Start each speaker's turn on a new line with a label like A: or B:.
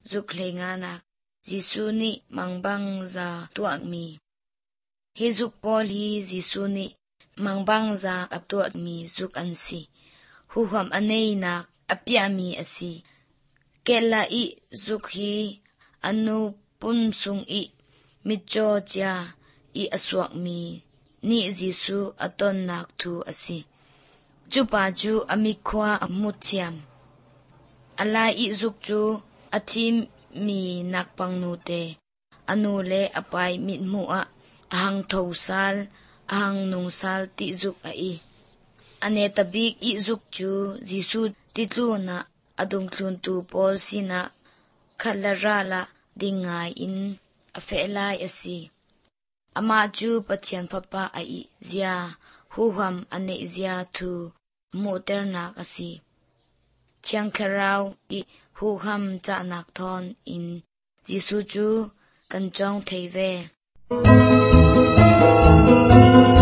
A: zuk lenga nak Jisu ni mangbang za tuat mi he zuk Paul hi Jisu ni mangbang za ap tuat mi zuk ansi huham anei nak apya mi asi kela I zuk hi anu pum sung I mitjo cha I aswak mi ni Jisu aton nak tu asi chupa chu amikwa amutiam alai I zuk chu athim mi nakpang nu te anu le apai mit mu a ahang thosal ahang nungsal ti zuk a I ane tabik I zuk chu Jisu titlu na adung thlun tu Paul sina khalara la dingai in afelai asi ama chu pathian papa a I zia huham ane zia thu muternak asi Chiang kharau I huham cha nak thon in Jisu chu kan chong thei ve